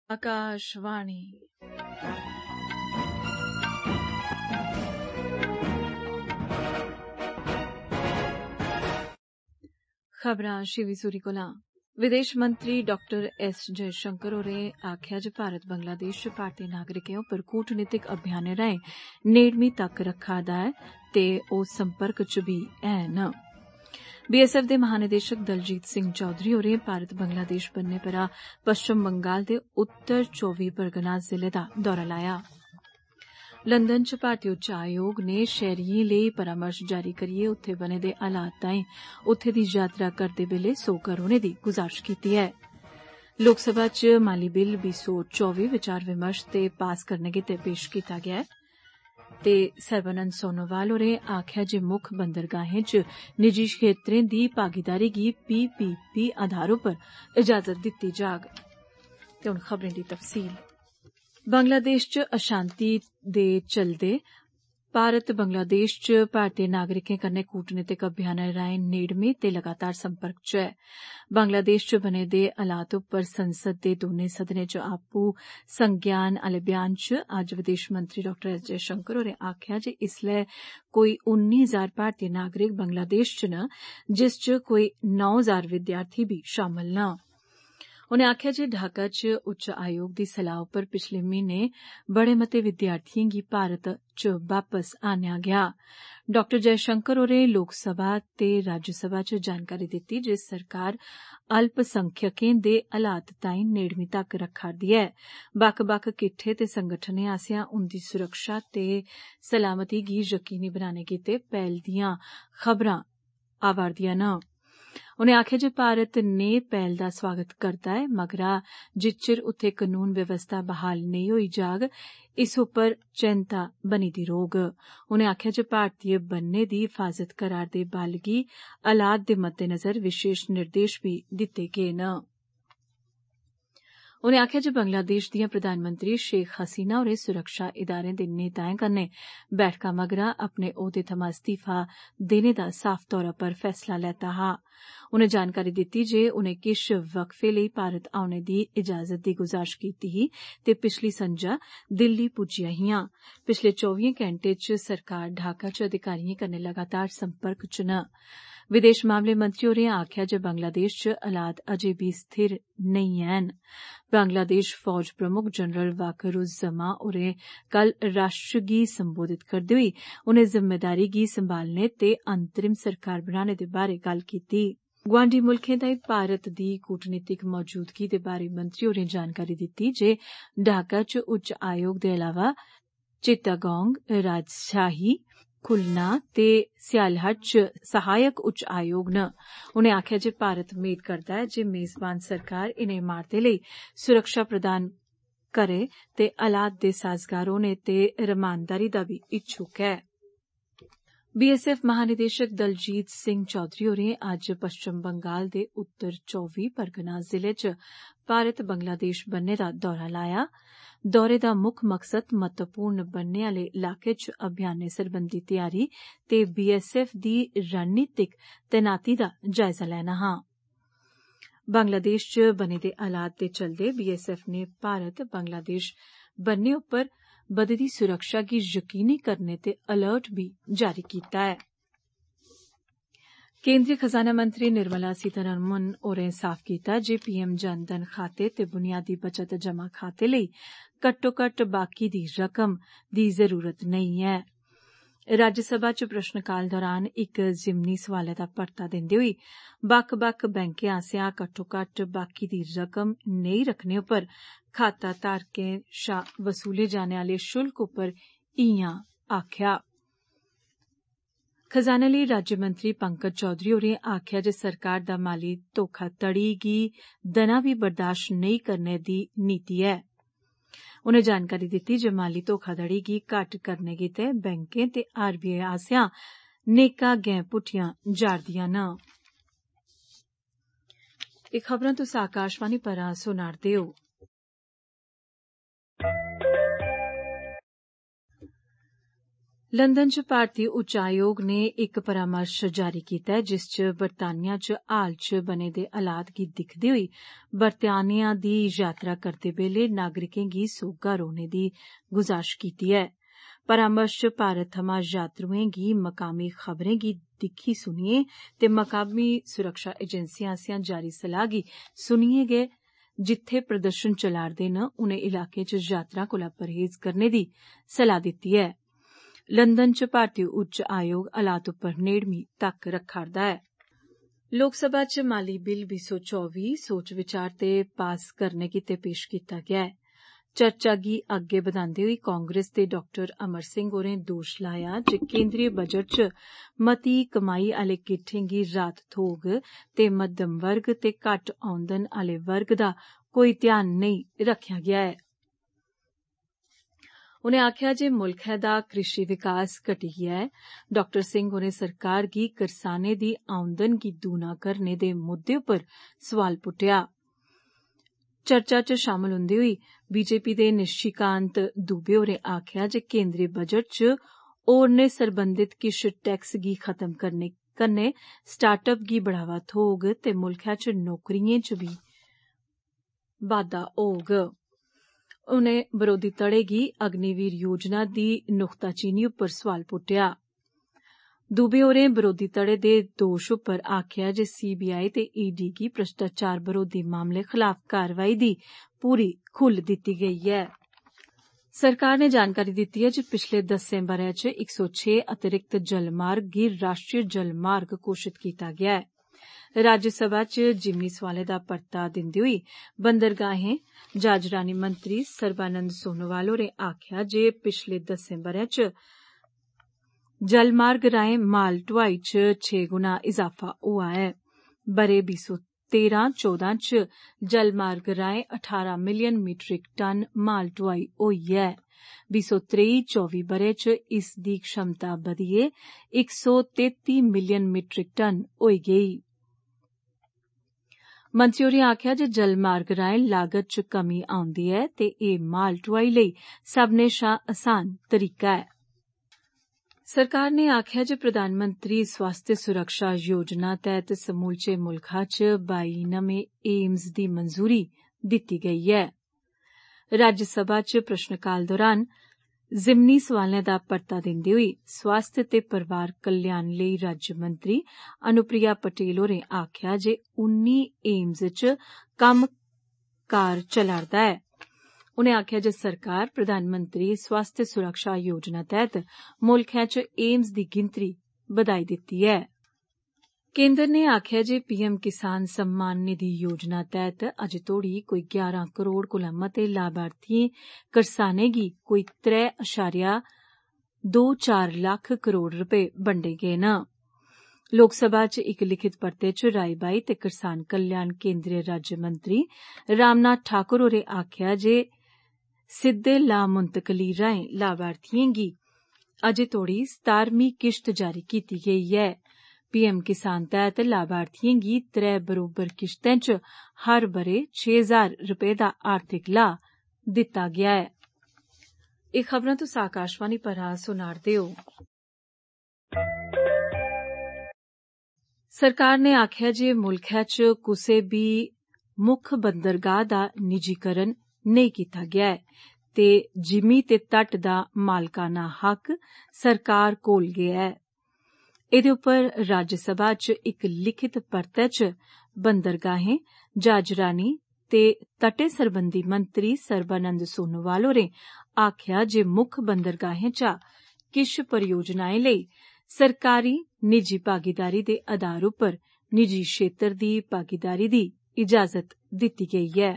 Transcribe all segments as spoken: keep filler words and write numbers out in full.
आकाशवाणी खबरां शिवी सूरी कोला। विदेश मंत्री डॉक्टर एस जयशंकर होरें आखेआ जे भारत बंगलादेश च भारतीय नागरिकें उप्पर कूटनीतिक अभियानें राएं नेड़मी तक रखा दा ऐ ते ओह् संपर्क च बी हैन। बीएसएफ दे महानिदेशक दलजीत सिंह चौधरी होरें भारत बंगलादेश बन्ने परा पश्चिम बंगाल दे उत्तर चौबी परगना जिले दा दौरा लाया। लंदन च भारतीय उच्च आयोग ने शैहरियें लेई परामर्श जारी करियै उत्थे बने दे हालात ताईं उत्थे दी यात्रा करदे बेल्ले सौह्गा रौह्ने दी गुजारिश कीती ऐ। लोकसभा च माली बिल बीह् सौ चौबी विचार विमर्श ते पास करने गित्तै पेश कीता गेआ ऐ ते सर्बानंद सोनोवाल होरें आखेआ जे मुक्ख बंदरगाहें च निजी क्षेत्रें दी भागीदारी गी पीपीपी आधार उप्पर इजाजत दित्ती जाग। ते हुण खबरें दी तफसील। बांग्लादेश च अशांति दे चलदे भारत बंगलादेश च भारतीय नागरिकें कन्नै कूटनीतिक अभियानें राएं नेड़मे ते लगातार संपर्क च ऐ। बांग्लादेश च बने दे हालात उप्पर संसद दे दौनें सदनें च आपू संज्ञान आले बयान च अज्ज विदेश मंत्री डॉक्टर एस जयशंकर होरें आखेआ जे इसलै कोई उन्नी हजार भारतीय नागरिक बांग्लादेश च न, जिस च कोई नौ हजार विद्यार्थी बी शामल न। उनें आखेआ जे ढाका च उच्च आयोग दी सलाह उप्पर पिछले म्हीने बड़े मते विद्यार्थियें गी भारत च वापस आनेआ गेआ। डॉक्टर जयशंकर होरें लोकसभा ते राज्यसभा च जानकारी दित्ती जे सरकार अल्पसंख्यकें दे हालात ताईं नेड़मी तक रखा'रदी ऐ। बक्ख बक्ख किट्ठे ते संगठनें आसेआ उंदी सुरक्षा ते सलामती गी यकीनी बनाने गित्तै पैह्ल दियां खबरां आवा'रदियां न। उनें आखेआ जे भारत नेह पैह्ल दा स्वागत करदा ऐ, मगरा जिच्चर उत्थे कनून व्यवस्था बहाल नेईं होई जाग, इस उप्पर चैंता बनी दी रौह्ग। उनें आखेआ जे भारतीय बन्ने दी हिफाजत करा'रदे बल गी हालात दे मद्देनजर विशेष निर्देश बी दित्ते गे न। उनें आखेआ जे बांग्लादेश दियां प्रधानमंत्री शेख हसीना होरें सुरक्षा इदारें दे नेताएं कन्नै बैठका मगरा अपने ओह्दे थमां इस्तीफा देने दा साफ तौरा पर फैसला लैता हा। उनें जानकारी दित्ती जे उनें किश वक्फे लेई भारत औने दी इजाजत दी गुजारिश कीती ही ते पिछली संझा दिल्ली पुज्जियां हियां। पिछले चौबियें घैंटें च सरकार ढाका च अधिकारियें कन्नै लगातार संपर्क च न। विदेश मामले मंत्री होरें आखेआ जे बांग्लादेश च हालात अजें बी स्थिर नेईं हैन। बांग्लादेश फौज प्रमुख जनरल वाकरुज्जमा होरें कल राष्ट्र गी संबोधित करदे होई उनें जिम्मेदारी गी संभालने ते अंतरिम सरकार बनाने दे बारै गल्ल कीती। गुआंढी मुल्खें ताईं भारत दी कूटनीतिक मौजूदगी दे बारै मंत्री होरें जानकारी दित्ती जे ढाका च उच्च आयोग दे अलावा चिट्टागोंग, राजशाही, खुलना ते सियालहट च सहायक उच्च आयोग न। उनें आखेआ जे भारत मेद करदा ऐ जे मेजबान सरकार इनें इमारतें लेई सुरक्षा प्रदान करे ते हालात दे साजगार होने ते रमानदारी दा बी इच्छुक ऐ। बीएसएफ महानिदेशक दलजीत सिंह चौधरी होरें अज्ज पश्चिम बंगाल दे उत्तर चौबी परगना जिले च भारत बंगलादेश बन्ने दा दौरा लाया। दौरे दा मुक्ख मकसद महत्वपूर्ण बन्ने आले इलाके च अभियानें सरबंधी तैयारी ते बीएसएफ दी रणनीतिक तैनाती दा जायजा लैना हा। बांग्लादेश च बने दे हालात दे चलदे बीएसएफ ने भारत बंगलादेश बन्ने उप्पर बधदी सुरक्षा गी यकीनी करने ते अलर्ट बी जारी कीता ऐ। केंद्रीय खजाना मंत्री निर्मला सीतारमण होरें साफ कीता जे पीएम जन धन खाते ते बुनियादी बचत जमा खाते लेई घट्टोघट्ट बाकी दी रकम दी जरूरत नेईं ऐ। राज्यसभा च प्रश्नकाल दौरान इक जिमनी सवालै दा परता दिंदे होई बक्ख बक्ख बैंकें आसेआ घट्टोघट्ट बाकी दी रकम नेईं रखने उप्पर खाता धारकें शा वसूले जाने आले शुल्क उप्पर इयां आखेआ। खजाना लेई राज्यमंत्री पंकज चौधरी होरें आखेआ जे सरकार दा माली धोखाधड़ी गी दना बी बर्दाश्त नेईं करने दी नीति ऐ। उनें जानकारी दित्ती जे माली धोखाधड़ी गी घट्ट करने गित्तै बैंकें ते आरबीआई आसेआ नेकां गैंह पुट्टियां जा'रदियां न। एह् खबरां तुस आकाशवाणी परा सुना'रदे ओ। लंदन च भारतीय उच्चायोग ने इक परामर्श जारी कीता है जिस च बरतानिया च हाल च बने दे हालात गी दिक्खदे होई बरतानिया दी यात्रा करदे बेल्ले नागरिकें गी सोह्गा रौह्ने दी गुजारिश कीती ऐ। परामर्श च भारत थमां यात्रुएं गी मकामी खबरें गी दिक्खी सुनिए ते मकामी सुरक्षा एजेंसिएं आसेआ जारी सलाह गी सुनिए गै जित्थे प्रदर्शन चला'रदे न उनें इलाकें च यात्रा कोला परहेज करने दी सलाह दित्ती ऐ। लंदन च भारतीय उच्च आयोग हालात उप्पर नेड़मी तक्क रखा'रदा ऐ। लोकसभा च माली बिल बीह् सौ चौबी सोच विचार ते पास करने गित्ते पेश कीता गेआ ऐ। चर्चा गी अग्गे बधांदे होई कांग्रेस दे डाक्टर अमर सिंह होरें दोश लाया जे केंद्रीय बजट च मती कमाई आले किट्ठें गी राहत थ्होग ते मध्यम वर्ग ते घट्ट औंदन आले वर्ग दा कोई ध्यान नेईं रखेआ गेआ ऐ। उनें आखेआ जे मुल्खै दा कृषि विकास घटी गेआ ऐ। डाक्टर सिंह होरें सरकार गी करसानें दी औंदन गी दूना करने दे मुद्दे उप्पर सवाल पुट्टेआ। चर्चा च शामल होंदे होई बीजेपी दे निशिकांत दुबे होरें आखेआ जे केंद्री बजट च होरनें सरबंधित किश टैक्स गी खत्म करने कन्नै स्टार्टअप गी बढ़ावा थ्होग ते मुल्खै च नौकरियें च बी बाद्दा होग। उनें बरोधी धड़े गी अग्निवीर योजना दी नुक्ताचीनी उप्पर सवाल पुट्टेआ। दुबे होरें बरोधी धड़े दे दोश उप्पर आखेआ जे सीबीआई ते ईडी गी भ्रष्टाचार बरोधी मामले खलाफ कारवाई दी पूरी खुल्ल दित्ती गेई ऐ। सरकार ने जानकारी दित्ती ऐ जे पिछले दस्सें ब'रें च इक सौ छे अतिरिक्त जलमार्ग गी राष्ट्रीय जलमार्ग घोषित कीता गेआ ऐ। राज्यसभा च जिमनी सवालें दा परता दिंदे होई बंदरगाहें जहाजरानी मंत्री सर्बानंद सोनोवाल होरें आखेआ जे पिछले दस्सें ब'रें च जलमार्ग राएं माल ढुआई च छे गुना इजाफा होआ ऐ। ब'रे बीह् सौ तेरां चौदां च जलमार्ग राएं अठारां मिलियन मीट्रिक टन माल ढुआई होई ऐ। बीह् सौ त्रेई चौबी ब'रे च इस दी क्षमता बधियै इक सौ तेती मिलियन मीट्रिक टन होई गेई। मंत्री होरें आखेआ जे जलमार्ग राएं लागत च कमी औंदी ऐ ते एह् माल ढुआई लेई सब्भनें शा आसान तरीका ऐ। सरकार ने आखेआ जे प्रधानमंत्री स्वास्थ्य सुरक्षा योजना तैह्त समूलचे मुल्खा च बाई नमें एम्स दी मंजूरी दित्ती गेई ऐ। राज्यसभा च प्रश्नकाल दौरान जिमनी सवालें दा परता दिंदे होई स्वास्थ्य ते परिवार कल्याण लेई राज्यमंत्री अनुप्रिया पटेल होरें आखेआ जे उन्नी एम्स च कम्म-कार चला'रदा ऐ। उनें आखेआ जे सरकार प्रधानमंत्री स्वास्थ्य सुरक्षा योजना तैह्त मुल्खै च एम्स दी गिनतरी बधाई दित्ती ऐ। केंद्र ने आखेआ जे पीएम किसान सम्मान निधि योजना तैह्त अजें तोड़ी कोई ग्यारां करोड़ कोला मते लाभार्थियें करसानें गी कोई त्रै अशारिया दो चार लक्ख करोड़ रपे बंडे गे न। लोकसभा च इक लिखित परते च राई बाई ते करसान कल्याण केंद्रीय राज्यमंत्री रामनाथ ठाकुर होरें आखेआ जे सिद्दे लाऽ मुंतकली राएं लाभार्थियें गी अजें तोड़ी सतारमीं किश्त जारी कीती गेई ऐ। पीएम किसान तैह्त लाभार्थियें गी त्रै बरोबर किश्तें च हर ब'रे छे हजार रपे दा आर्थिक लाह् दित्ता गेआ ऐ। एह् खबरां तुस आकाशवाणी परा सुना'रदे ओ। सरकार ने आखेआ जे मुल्खै च कुसै बी मुक्ख बंदरगाह दा निजीकरण नेईं कीता गेआ ऐ ते जिमीं ते तट दा मालकाना हक सरकार कोल गै ऐ। एह्दे उप्पर राज्यसभा च इक लिखित परते च बंदरगाहें जहाजरानी ते तटें सरबंधी मंत्री सर्बानंद सोनोवाल होरें आखेआ जे मुक्ख बंदरगाहें चा किश परियोजनाएं लेई सरकारी निजी भागीदारी दे आधार उप्पर निजी क्षेत्र दी भागीदारी दी इजाजत दित्ती गेई ऐ।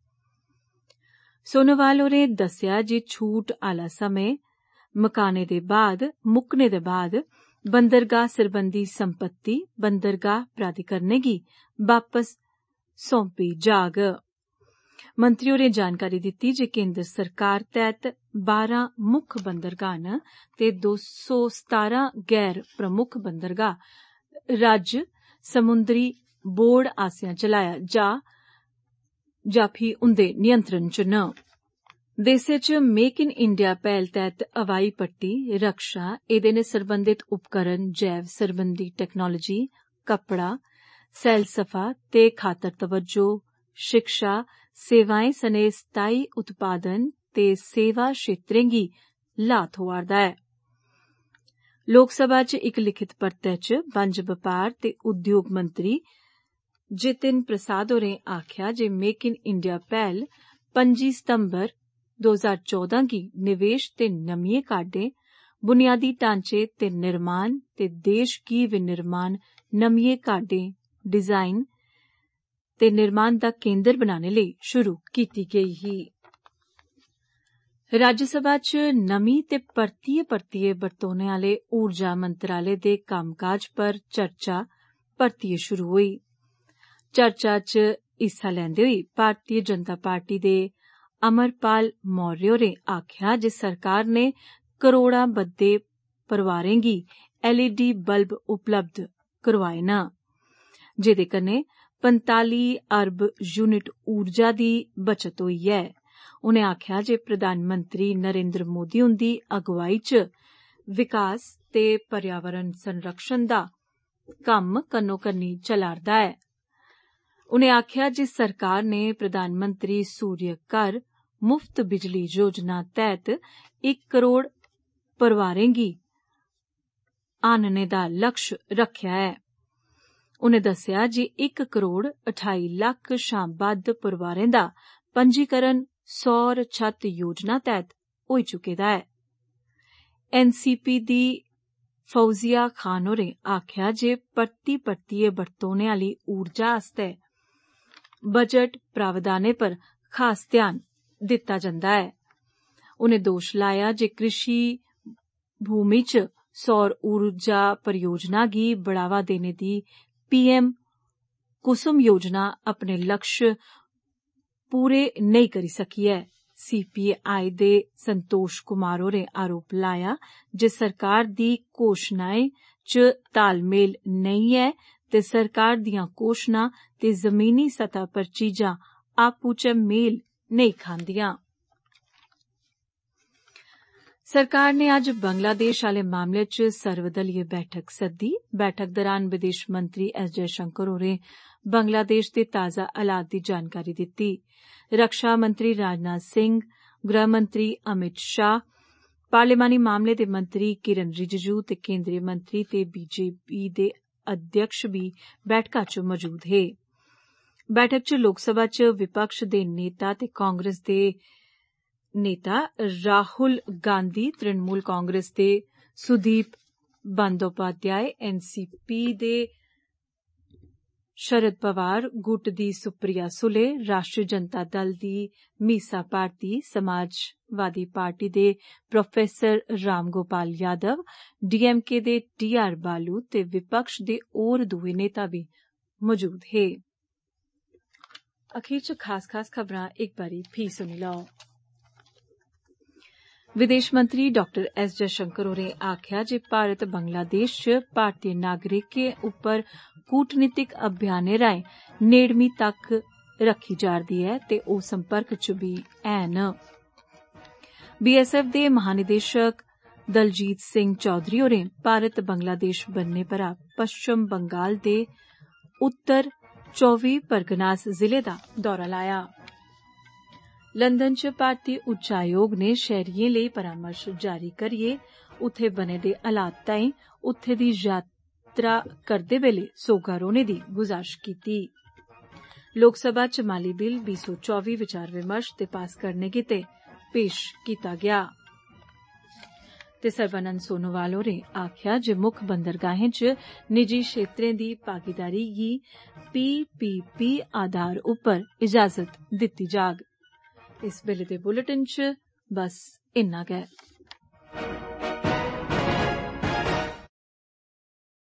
सोनोवाल होरें दस्सेआ जे छूट आह्ला समें मकाने दे बाद मुक्कने दे बाद बंदरगाह सरबंधी संपत्ति बंदरगाह प्राधिकरणें गी वापस सौंपी जाग। मंत्री होरें जानकारी दित्ती जे केंद्र सरकार तैह्त बारां मुक्ख बंदरगाह न ते दो सौ सतारां गैर प्रमुख बंदरगाह राज्य समुंदरी बोर्ड आसेआ चलाया जा जां फ्ही उंदे नियंत्रण च न। देशे च मेक इन इंडिया पहल तैहत हवाई पट्टी, रक्षा, एदे ने सरबंधित उपकरण, जैव सरबंधी टेक्नोलॉजी, कपड़ा, सैलसफा ते खातर तवज्जो, शिक्षा, सेवाएं सने स्थाई उत्पादन ते सेवा क्षेत्रें गी लाह् थोआ'रदा ऐ। लोकसभा च इक लिखित परते च बंज बपार ते उद्योग मंत्री जितिन प्रसाद होरें आखेआ जे मेक इन इंडिया पहल पंजी सितंबर दो हजार चौदह गी निवेश ते नमियें काह्डें, बुनियादी ढांचे ते निर्माण ते देश गी विनिर्माण नमियें काह्डें, डिजाइन ते निर्माण दा केंद्र बनाने लेई शुरू कीती गेई ही। राज्यसभा च नमीं ते परतियै परतियै बरतोने आले ऊर्जा मंत्रालय दे कम्मकाज पर चर्चा परतियै शुरू होई। चर्चा च हिस्सा लैंदे होई भारतीय जनता पार्टी दे अमरपाल मौर्य होरें आखेआ जे सरकार ने करोड़ां बद्दे परोआरें गी एलईडी बल्ब उपलब्ध करोआए न, जेदे कन्नै पंताली अरब यूनिट ऊर्जा दी बचत होई ऐ। उनें आखेआ जे प्रधानमंत्री नरेंद्र मोदी हुंदी अगुवाई च विकास ते पर्यावरण संरक्षण दा कम्म कन्नो कन्नी चला'रदा ऐ। उनें आखेआ जे सरकार ने प्रधानमंत्री सूर्य घर मुफ्त बिजली योजना तैहत इक करोड़ परोआरें गी आनने दा लक्ष्य रखेआ ऐ। उनें दस्सेआ जे इक करोड़ अठाई लक्ख शां बद्द परोआरें दा पंजीकरण सौर छत योजना तैहत होई चुके दा ऐ। एनसीपी दी फौजिया खान होरें आखेआ जे परती परतियै बरतोने आली ऊर्जा आस्तै बजट प्रावधानें पर खास ध्यान दित्ता जंदा ऐ। उनें दोश लाया जे कृषि भूमि च सौर ऊर्जा परियोजना गी बढ़ावा देने दी पीएम कुसुम योजना अपने लक्ष्य पूरे नेईं करी सकी ऐ। सीपीआई दे संतोष कुमार होरें आरोप लाया जे सरकार दी घोशणाएं च तालमेल नेईं ऐ ते सरकार दियां घोशणां ते जमीनी सतह पर चीजां आपूं च मेल नेईं खांदियां। सरकार ने अज्ज बंगलादेश आले मामले च सर्वदलीय बैठक सद्दी। बैठक दौरान विदेश मंत्री एस जयशंकर होरें बंगलादेश दे ताजा हालात दी जानकारी दित्ती। रक्षा मंत्री राजनाथ सिंह, गृह मंत्री अमित शाह, पार्लिमानी मामले दे मंत्री किरण रिजिजू ते केंद्रीय मंत्री ते बीजेपी दे अध्यक्ष भी बैठका च मौजूद हे। बैठक च लोकसभा च विपक्ष दे नेता ते कांग्रेस दे नेता राहुल गांधी, तृणमूल कांग्रेस दे सुदीप बंदोपाध्याय, एनसीपी दे शरद पवार, गुट दी सुप्रिया सुले, राष्ट्रीय जनता दल दी मीसा भारती, समाजवादी पार्टी दे प्रोफेसर राम गोपाल यादव, डीएमके दे टी आर बालू ते विपक्ष दे होर दुए नेता भी मौजूद हे। अखीर च खास खास खबरां इक बारी फ्ही सुनी लैओ। विदेश मंत्री डॉक्टर एस जयशंकर होरें आखेआ जे भारत बंगलादेश च भारतीय नागरिकें उप्पर कूटनीतिक अभियानें राएं नेड़मी तक रखी जा'रदी ऐ ते ओह् संपर्क च बी हैन। बीएसएफ दे महानिदेशक दलजीत सिंह चौधरी होरें भारत बंगलादेश बन्ने परा पश्चिम बंगाल दे उत्तर चौबी परगनास जिले दा दौरा लाया। लंदन च भारतीय उच्चायोग ने शहरियें लेई परामर्श जारी करियै उत्थे बने दे हालात ताईं उत्थे दी यात्रा करदे बेल्ले सोगा रौह्ने दी गुजारिश कीती। लोकसभा च माली बिल बीह् सौ चौबी विचार विमर्श ते पास करने गित्ते पेश कीता गेआ। ते सर्बानंद सोनोवाल होरें आखेआ जे मुक्ख बंदरगाहें च निजी क्षेत्रें दी भागीदारी गी पीपीपी आधार उप्पर इजाजत दित्ती जाग। इस बेल्ले दे बुलेटिन च बस इन्ना गै।